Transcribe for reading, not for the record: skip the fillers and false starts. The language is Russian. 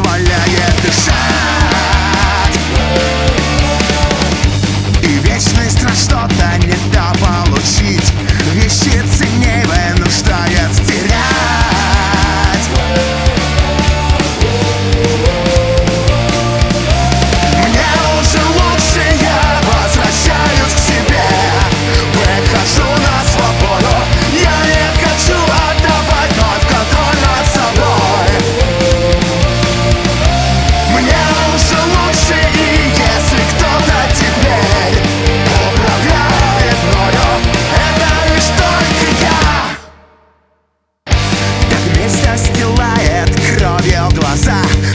позволяет дышать. И вечность на что-то недополучить, вещи ценней вынуждает терять. Мне уже лучше, я возвращаюсь к себе, выхожу на свободу. Я не хочу отдавать вновь контроль над собой. Мне уже лучше, и если кто-то теперь управляет мною, это лишь только я. Так месть застилает кровью глаза,